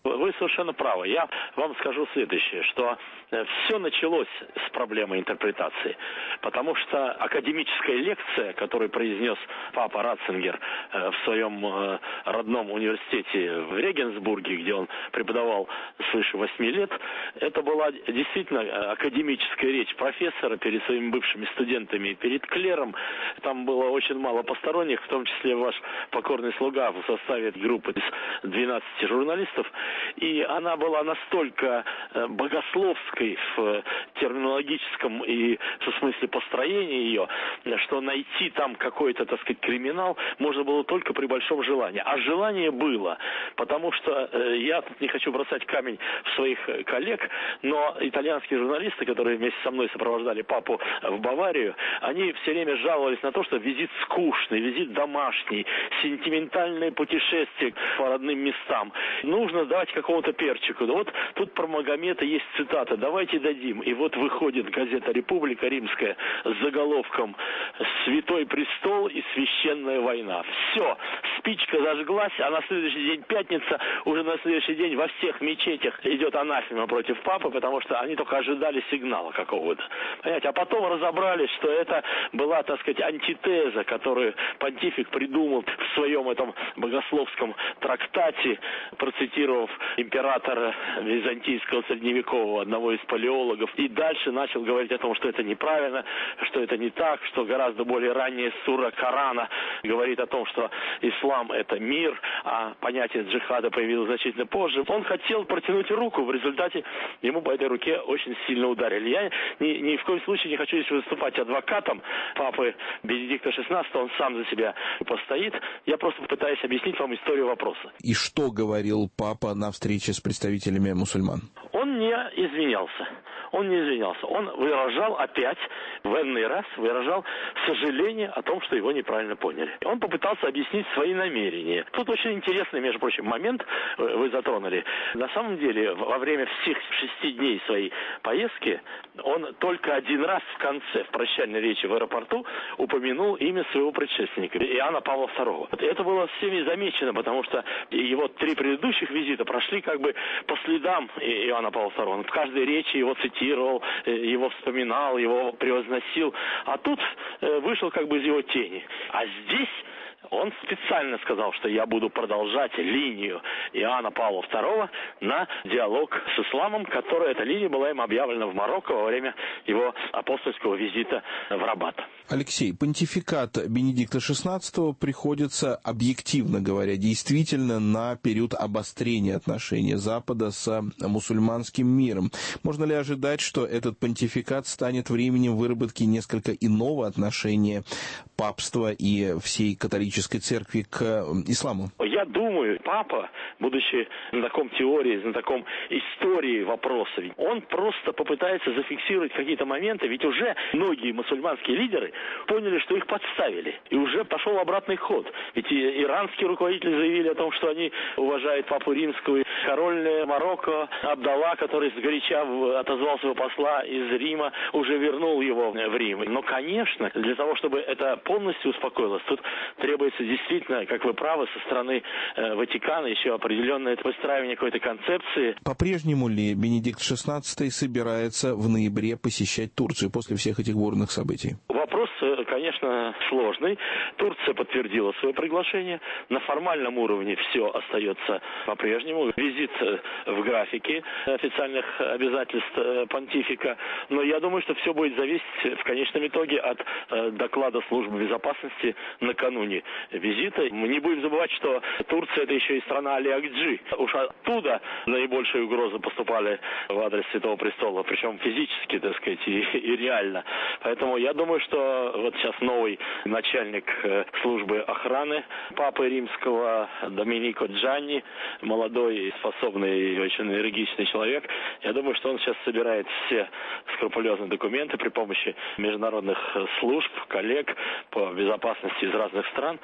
совершенно правы. Я вам скажу следующее, что все началось с проблемы интерпретации, потому что академическая лекция, которую произнес папа Ратцингер в своем родном университете в Регенсбурге, где он преподавал свыше восьми лет, это была действительно академическая речь профессора перед своими бывшими студентами и перед клером. Там было очень мало посторонних, в том числе ваш покорный слуга в составе группы из двенадцати журналистов, и она была настолько богословской в терминологическом и в смысле построения ее, что найти там какой-то, так сказать, криминал можно было только при большом желании. А желание было, потому что э, я тут не хочу бросать камень в своих коллег, но итальянские журналисты, которые вместе со мной сопровождали папу в Баварию, они все время жаловались на то, что визит скучный, визит домашний, сентиментальное путешествие по родным местам. Нужно дать какому-то перчику. Да вот тут про Магомета есть цитата: давайте дадим. И вот выходит газета «Республика Римская» с заголовком «Святой престол и священная война». Все, спичка зажглась, а на следующий день пятница, уже на следующий день во всех мечетях идет анафема против папы, потому что они только ожидали сигнала какого-то. Понимаете? А потом разобрались, что это была, так сказать, антитеза, которую понтифик придумал в своем этом богословском трактате, процитировав императора византийского средневекового, одного из палеологов, и дальше начал говорить о том, что это неправильно, что это не так, что гораздо более ранняя сура Корана говорит о том, что ислам — это мир, а понятие джихада появилось значительно позже. Он хотел протянуть руку, в результате ему по этой руке очень сильно ударили. Я ни, ни в коем случае не хочу здесь выступать адвокатом папы Бенедикта шестнадцатого, он сам за себя постоит. Я просто пытаюсь объяснить вам историю вопроса. И что говорил папа на встрече с представителями мусульман? Он не извинялся. Он не извинялся. Он выражал опять, в энный раз, выражал сожаление о том, что его неправильно поняли. Он попытался объяснить свои намерения. Тут очень интересный, между прочим, момент вы затронули. На самом деле, во время всех шести дней своей поездки, он только один раз в конце, в прощальной речи в аэропорту, упомянул имя своего предшественника, Иоанна Павла второго. Это было всеми замечено, потому что его три предыдущих визита прошли как бы по следам Иоанна Павла второго. Он в каждой речи его цитировал, его вспоминал, его превозносил. А тут вышел как бы из его тени. А здесь он специально сказал, что я буду продолжать линию Иоанна Павла второго на диалог с исламом, которая эта линия была им объявлена в Марокко во время его апостольского визита в Рабат. Алексей, понтификат Бенедикта шестнадцатого приходится, объективно говоря, действительно на период обострения отношений Запада с мусульманским миром. Можно ли ожидать, что этот понтификат станет временем выработки несколько иного отношения папства и всей католической церкви к исламу? Я думаю, папа, будучи знатоком теории, знатоком истории вопроса, он просто попытается зафиксировать какие-то моменты, ведь уже многие мусульманские лидеры поняли, что их подставили, и уже пошел обратный ход. Ведь и иранские руководители заявили о том, что они уважают папу римского. Король Марокко Абдалла, который сгоряча отозвал своего посла из Рима, уже вернул его в Рим. Но, конечно, для того, чтобы это полностью успокоилось, тут требуется действительно, как вы правы, со стороны э, Ватикана еще определенное выстраивание какой-то концепции. По-прежнему ли Бенедикт шестнадцатый собирается в ноябре посещать Турцию после всех этих бурных событий? Вопрос, конечно, сложный. Турция подтвердила свое приглашение. На формальном уровне все остается по-прежнему. Визит в графике официальных обязательств понтифика. Но я думаю, что все будет зависеть в конечном итоге от доклада службы безопасности накануне визита. Мы не будем забывать, что Турция — это еще и страна Али Акджи. Уж оттуда наибольшие угрозы поступали в адрес Святого Престола, причем физически, так сказать, и, и реально. Поэтому я думаю, что вот сейчас новый начальник службы охраны Папы Римского Доминико Джанни, молодой, способный и очень энергичный человек, я думаю, что он сейчас собирает все скрупулезные документы при помощи международных служб, коллег по безопасности из разных стран,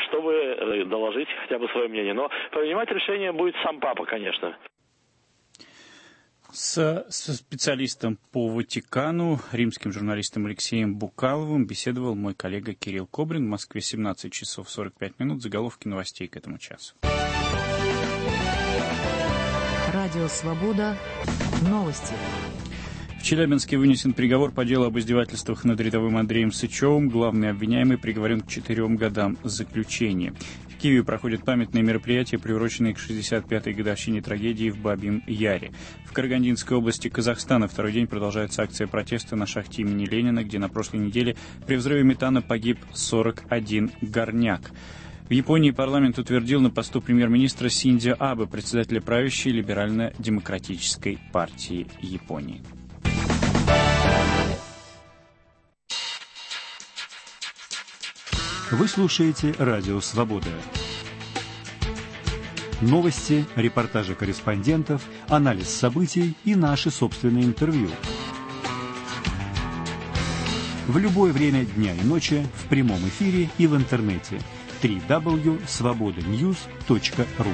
чтобы доложить хотя бы свое мнение. Но принимать решение будет сам Папа, конечно. С, с специалистом по Ватикану, римским журналистом Алексеем Букаловым беседовал мой коллега Кирилл Кобрин. В Москве семнадцать часов сорок пять минут. Заголовки новостей к этому часу. Радио «Свобода». Новости. В Челябинске вынесен приговор по делу об издевательствах над рядовым Андреем Сычевым. Главный обвиняемый приговорен к четырем годам заключения. В Киеве проходят памятные мероприятия, приуроченные к шестьдесят пятой годовщине трагедии в Бабьем Яре. В Карагандинской области Казахстана второй день продолжается акция протеста на шахте имени Ленина, где на прошлой неделе при взрыве метана погиб сорок один горняк. В Японии парламент утвердил на посту премьер-министра Синдзо Абе, председателя правящей либерально-демократической партии Японии. Вы слушаете Радио «Свобода». Новости, репортажи корреспондентов, анализ событий и наши собственные интервью. В любое время дня и ночи в прямом эфире и в интернете. дабл ю дабл ю дабл ю точка свобода ньюс точка ру.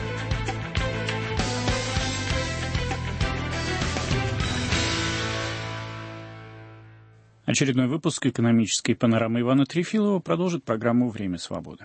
Очередной выпуск экономической панорамы Ивана Трефилова продолжит программу «Время свободы».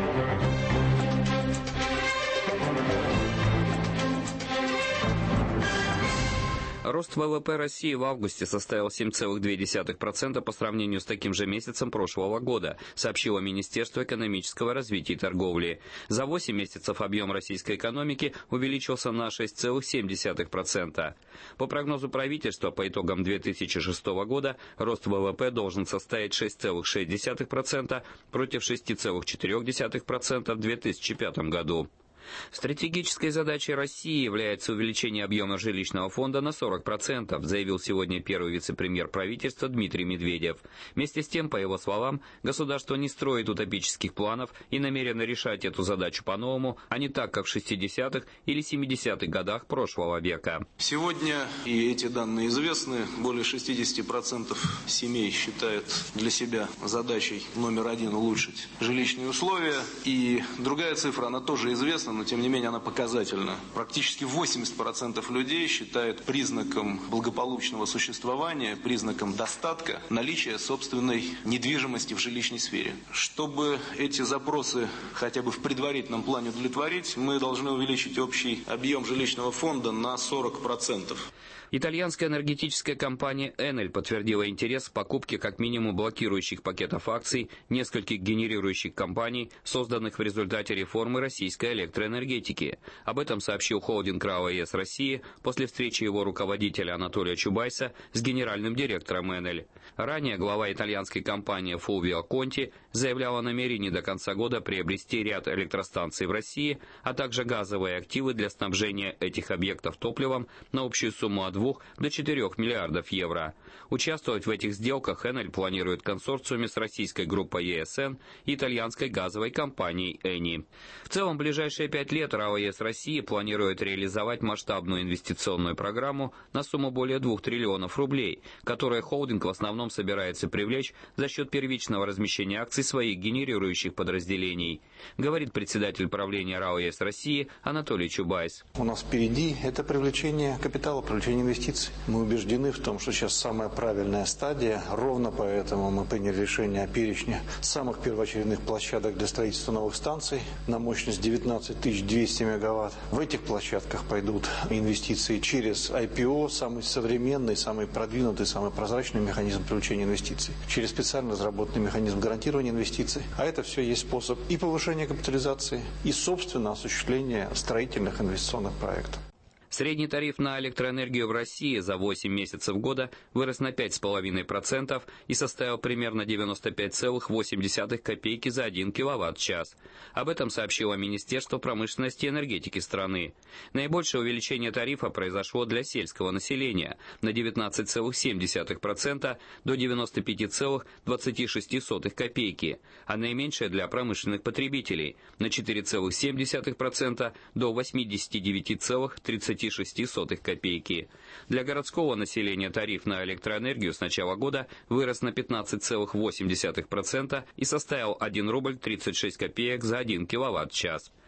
Рост ВВП России в августе составил семь целых две десятых процента по сравнению с таким же месяцем прошлого года, сообщило Министерство экономического развития и торговли. За восемь месяцев объем российской экономики увеличился на шесть целых семь десятых процента. По прогнозу правительства, по итогам две тысячи шестого года рост ВВП должен составить шесть целых шесть десятых процента против шесть целых четыре десятых процента в две тысячи пятом году. Стратегической задачей России является увеличение объема жилищного фонда на сорок процентов, заявил сегодня первый вице-премьер правительства Дмитрий Медведев. Вместе с тем, по его словам, государство не строит утопических планов и намерено решать эту задачу по-новому, а не так, как в шестидесятых или семидесятых годах прошлого века. Сегодня, и эти данные известны, более шестьдесят процентов семей считают для себя задачей номер один улучшить жилищные условия. И другая цифра, она тоже известна, но тем не менее она показательна. Практически восемьдесят процентов людей считают признаком благополучного существования, признаком достатка наличие собственной недвижимости в жилищной сфере. Чтобы эти запросы хотя бы в предварительном плане удовлетворить, мы должны увеличить общий объем жилищного фонда на сорок процентов. Итальянская энергетическая компания Enel подтвердила интерес в покупке как минимум блокирующих пакетов акций нескольких генерирующих компаний, созданных в результате реформы российской электроэнергетики. Об этом сообщил холдинг РАО ЕС России после встречи его руководителя Анатолия Чубайса с генеральным директором Enel. Ранее глава итальянской компании Фулвио Конти заявлял о намерении до конца года приобрести ряд электростанций в России, а также газовые активы для снабжения этих объектов топливом на общую сумму от двух до четырёх миллиардов евро. Участвовать в этих сделках Enel планирует в консорциуме с российской группой и эс эн и итальянской газовой компанией Eni. В целом, в ближайшие пять лет РАО ЕС России планирует реализовать масштабную инвестиционную программу на сумму более двух триллионов рублей, которую холдинг в основном собирается привлечь за счет первичного размещения акций своих генерирующих подразделений, говорит председатель правления РАО ЕС России Анатолий Чубайс. У нас впереди это привлечение капитала, привлечение инвестиций. Мы убеждены в том, что сейчас самая правильная стадия. Ровно поэтому мы приняли решение о перечне самых первоочередных площадок для строительства новых станций на мощность девятнадцать тысяч двести мегаватт. В этих площадках пойдут инвестиции через ай пи о, самый современный, самый продвинутый, самый прозрачный механизм привлечения инвестиций, через специально разработанный механизм гарантирования инвестиций. А это все есть способ и повышения капитализации, и, собственно, осуществления строительных инвестиционных проектов. Средний тариф на электроэнергию в России за восемь месяцев года вырос на пять целых пять десятых процента и составил примерно девяносто пять целых восемь десятых копейки за один киловатт-час. Об этом сообщило Министерство промышленности и энергетики страны. Наибольшее увеличение тарифа произошло для сельского населения на девятнадцать целых семь десятых процента до девяноста пяти целых двадцати шести сотых копейки, а наименьшее для промышленных потребителей на четыре целых семь десятых процента до восьмидесяти девяти целых тридцати шести сотых копейки. Для городского населения тариф на электроэнергию с начала года вырос на пятнадцать целых восемь десятых процента и составил один рубль тридцать шесть копеек за один киловатт-час.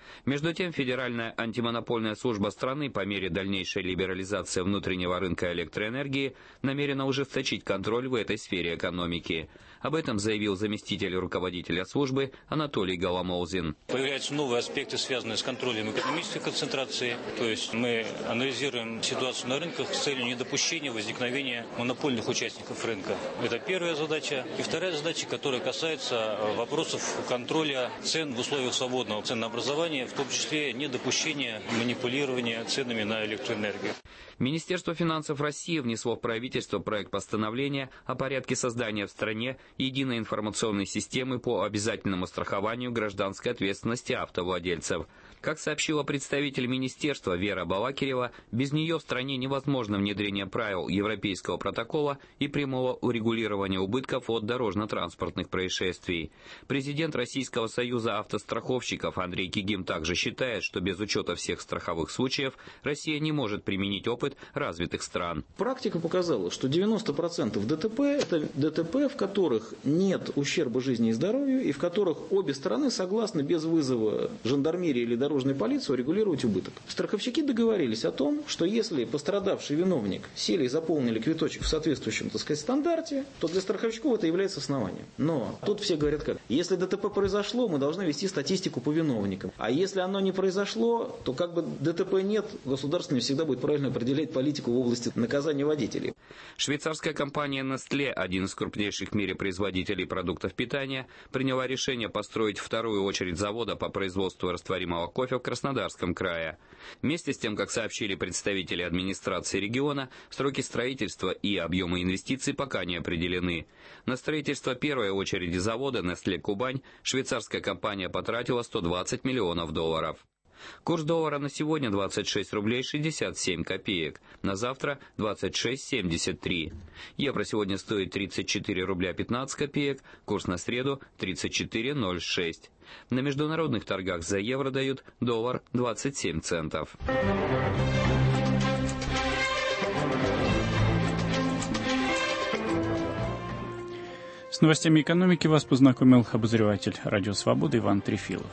Между тем, Федеральная антимонопольная служба страны по мере дальнейшей либерализации внутреннего рынка электроэнергии намерена ужесточить контроль в этой сфере экономики. Об этом заявил заместитель руководителя службы Анатолий Голомолзин. Появляются новые аспекты, связанные с контролем экономической концентрации. То есть мы анализируем ситуацию на рынках с целью недопущения возникновения монопольных участников рынка. Это первая задача. И вторая задача, которая касается вопросов контроля цен в условиях свободного ценообразования, в том числе недопущения манипулирования ценами на электроэнергию. Министерство финансов России внесло в правительство проект постановления о порядке создания в стране единой информационной системы по обязательному страхованию гражданской ответственности автовладельцев. Как сообщила представитель министерства Вера Балакирева, без нее в стране невозможно внедрение правил Европейского протокола и прямого урегулирования убытков от дорожно-транспортных происшествий. Президент Российского союза автостраховщиков Андрей Кигим также считает, что без учета всех страховых случаев Россия не может применить опыт развитых стран. Практика показала, что девяносто процентов ДТП – это ДТП, в которых нет ущерба жизни и здоровью, и в которых обе стороны согласны без вызова жандармерии или дорожной полицию регулировать убыток. Страховщики договорились о том, что если пострадавший виновник сели и заполнили квиточек в соответствующем, так сказать, стандарте, то для страховщиков это является основанием. Но тут все говорят как? Если ДТП произошло, мы должны вести статистику по виновникам. А если оно не произошло, то как бы ДТП нет, государство не всегда будет правильно определять политику в области наказания водителей. Швейцарская компания Nestlé, один из крупнейших в мире производителей продуктов питания, приняла решение построить вторую очередь завода по производству растворимого кофе в Краснодарском крае. Вместе с тем, как сообщили представители администрации региона, сроки строительства и объемы инвестиций пока не определены. На строительство первой очереди завода Nestlé Кубань швейцарская компания потратила сто двадцать миллионов долларов. Курс доллара на сегодня двадцать шесть рублей шестьдесят семь копеек, на завтра двадцать шесть семьдесят три. Евро сегодня стоит тридцать четыре рубля пятнадцать копеек, курс на среду тридцать четыре ноль шесть. На международных торгах за евро дают доллар двадцать семь центов. С новостями экономики вас познакомил обозреватель «Радио Свобода» Иван Трефилов.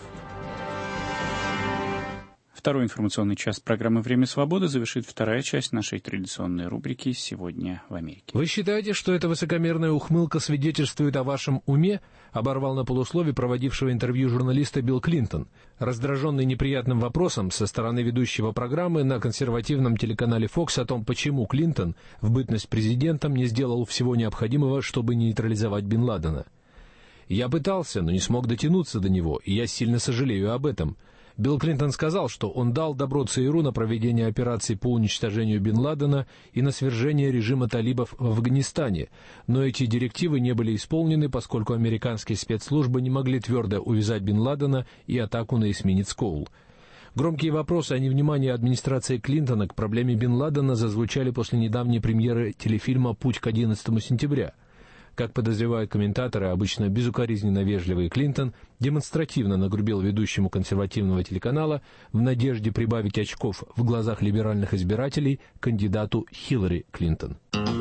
Второй информационный час программы «Время свободы» завершит вторая часть нашей традиционной рубрики «Сегодня в Америке». Вы считаете, что эта высокомерная ухмылка свидетельствует о вашем уме? Оборвал на полуслове проводившего интервью журналиста Билл Клинтон. Раздраженный неприятным вопросом со стороны ведущего программы на консервативном телеканале Fox о том, почему Клинтон в бытность президентом не сделал всего необходимого, чтобы нейтрализовать Бин Ладена. «Я пытался, но не смог дотянуться до него, и я сильно сожалею об этом». Билл Клинтон сказал, что он дал добро ЦРУ на проведение операций по уничтожению Бин Ладена и на свержение режима талибов в Афганистане, но эти директивы не были исполнены, поскольку американские спецслужбы не могли твердо увязать Бин Ладена и атаку на эсминец Коул. Громкие вопросы о невнимании администрации Клинтона к проблеме Бин Ладена зазвучали после недавней премьеры телефильма «Путь к одиннадцатому сентября». Как подозревают комментаторы, обычно безукоризненно вежливый Клинтон демонстративно нагрубил ведущему консервативного телеканала в надежде прибавить очков в глазах либеральных избирателей кандидату Хиллари Клинтон.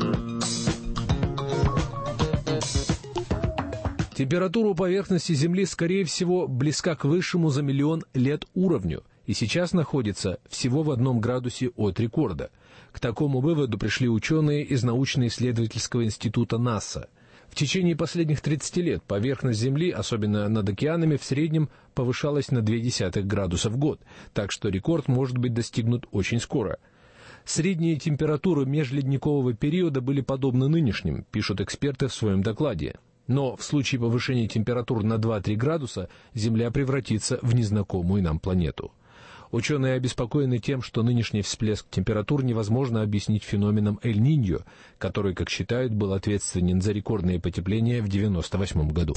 Температура у поверхности Земли, скорее всего, близка к высшему за миллион лет уровню и сейчас находится всего в одном градусе от рекорда. К такому выводу пришли ученые из научно-исследовательского института НАСА. В течение последних тридцати лет поверхность Земли, особенно над океанами, в среднем повышалась на ноль целых две десятых градуса в год, так что рекорд может быть достигнут очень скоро. Средние температуры межледникового периода были подобны нынешним, пишут эксперты в своем докладе. Но в случае повышения температур на два-три градуса Земля превратится в незнакомую нам планету. Ученые обеспокоены тем, что нынешний всплеск температур невозможно объяснить феноменом Эль-Ниньо, который, как считают, был ответственен за рекордное потепление в девяносто восьмом году.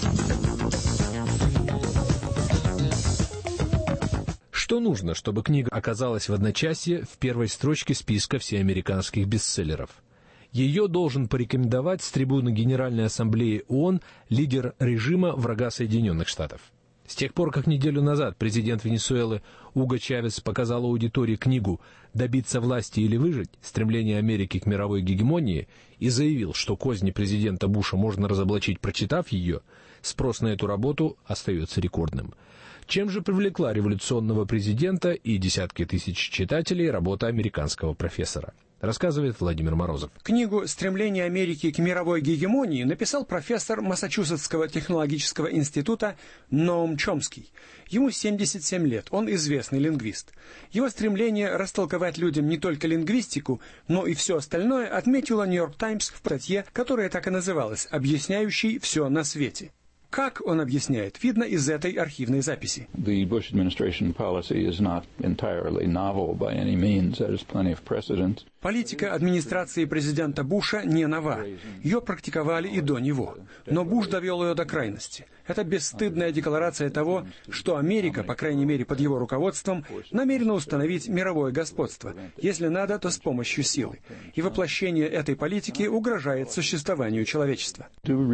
Что нужно, чтобы книга оказалась в одночасье в первой строчке списка всеамериканских бестселлеров? Ее должен порекомендовать с трибуны Генеральной Ассамблеи ООН лидер режима врага Соединенных Штатов. С тех пор, как неделю назад президент Венесуэлы Уго Чавес показал аудитории книгу «Добиться власти или выжить. Стремление Америки к мировой гегемонии» и заявил, что козни президента Буша можно разоблачить, прочитав ее, спрос на эту работу остается рекордным. Чем же привлекла революционного президента и десятки тысяч читателей работа американского профессора? Рассказывает Владимир Морозов. Книгу «Стремление Америки к мировой гегемонии» написал профессор Массачусетского технологического института Ноам Чомский. Ему семьдесят семь лет, он известный лингвист. Его стремление растолковать людям не только лингвистику, но и все остальное отметила «Нью-Йорк Таймс» в статье, которая так и называлась «Объясняющий все на свете». Как он объясняет, видно из этой архивной записи. The Bush administration policy is not entirely novel by any means. There is plenty of precedent. Политика администрации президента Буша не нова. Ее практиковали и до него. Но Буш довел ее до крайности. Это бесстыдная декларация того, что Америка, по крайней мере под его руководством, намерена установить мировое господство. Если надо, то с помощью силы. И воплощение этой политики угрожает существованию человечества.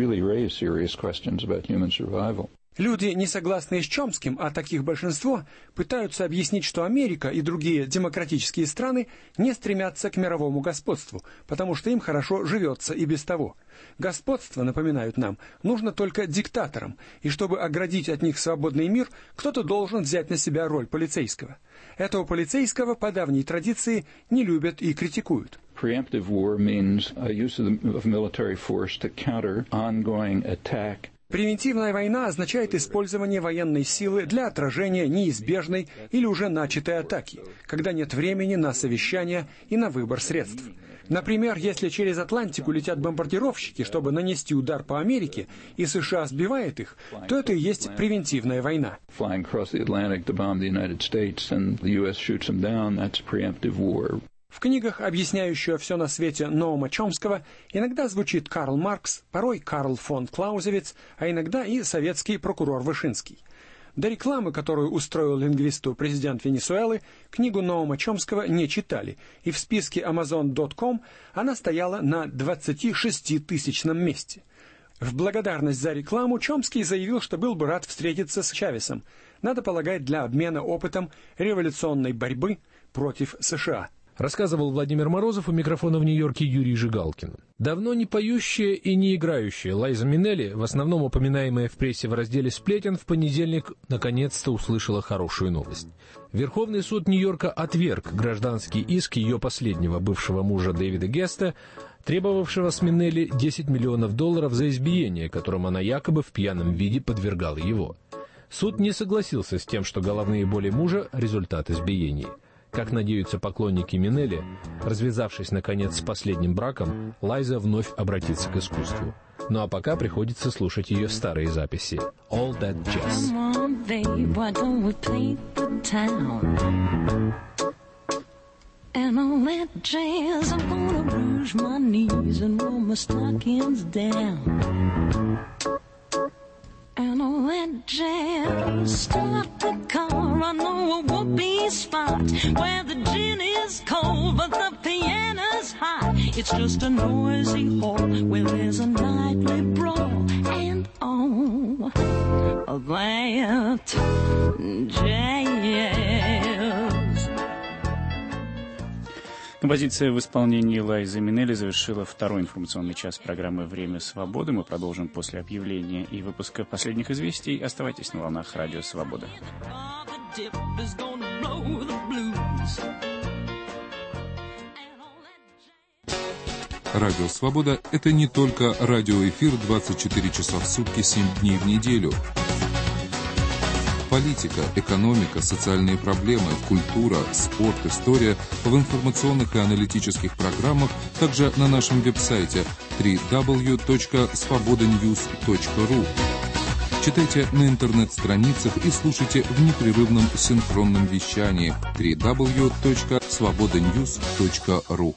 Люди, не согласные с Чомским, а таких большинство, пытаются объяснить, что Америка и другие демократические страны не стремятся к мировому господству, потому что им хорошо живется и без того. Господство, напоминают нам, нужно только диктаторам, и чтобы оградить от них свободный мир, кто-то должен взять на себя роль полицейского. Этого полицейского по давней традиции не любят и критикуют. Preemptive war means a use of military force to counter ongoing attack. Превентивная война означает использование военной силы для отражения неизбежной или уже начатой атаки, когда нет времени на совещания и на выбор средств. Например, если через Атлантику летят бомбардировщики, чтобы нанести удар по Америке, и США сбивает их, то это и есть превентивная война. В книгах, объясняющего все на свете Ноама Чомского, иногда звучит Карл Маркс, порой Карл фон Клаузевиц, а иногда и советский прокурор Вышинский. До рекламы, которую устроил лингвисту президент Венесуэлы, книгу Ноама Чомского не читали, и в списке амазон точка ком она стояла на двадцатишеститысячном месте. В благодарность за рекламу Чомский заявил, что был бы рад встретиться с Чавесом, надо полагать, для обмена опытом революционной борьбы против США. Рассказывал Владимир Морозов, у микрофона в Нью-Йорке Юрий Жигалкин. Давно не поющая и не играющая Лайза Минелли, в основном упоминаемая в прессе в разделе «Сплетен», в понедельник наконец-то услышала хорошую новость. Верховный суд Нью-Йорка отверг гражданский иск ее последнего бывшего мужа Дэвида Геста, требовавшего с Минелли десять миллионов долларов за избиение, которым она якобы в пьяном виде подвергала его. Суд не согласился с тем, что головные боли мужа – результат избиений. Как надеются поклонники Минелли, развязавшись, наконец, с последним браком, Лайза вновь обратится к искусству. Ну а пока приходится слушать ее старые записи. All That Jazz. And all that jazz, I'm gonna bruise my knees and roll my stockings down. And all that jazz, start the car, I know a whoopee spot where the gin is cold but the piano's hot. It's just a noisy hall where there's a nightly brawl. And all that jazz. Композиция в исполнении Лайзы Минелли завершила второй информационный час программы «Время свободы». Мы продолжим после объявления и выпуска последних известий. Оставайтесь на волнах Радио Свобода. Радио Свобода – это не только радиоэфир двадцать четыре часа в сутки, семь дней в неделю. Политика, экономика, социальные проблемы, культура, спорт, история в информационных и аналитических программах, также на нашем веб-сайте дабл ю дабл ю дабл ю точка свобода ньюс точка ру. Читайте на интернет-страницах и слушайте в непрерывном синхронном вещании дабл ю дабл ю дабл ю точка свобода ньюс точка ру.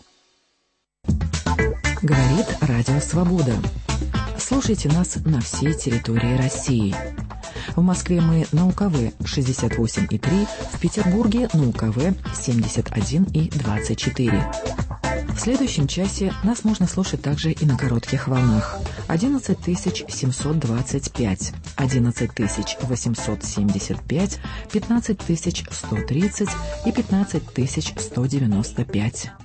Говорит Радио Свобода. Слушайте нас на всей территории России. В Москве мы на УКВ шестьдесят восемь и три, в Петербурге на УКВ семьдесят один и двадцать четыре. В следующем часе нас можно слушать также и на коротких волнах. одиннадцать тысяч семьсот двадцать пять, одиннадцать тысяч восемьсот семьдесят пять, пятнадцать тысяч сто тридцать и пятнадцать тысяч сто девяносто пять.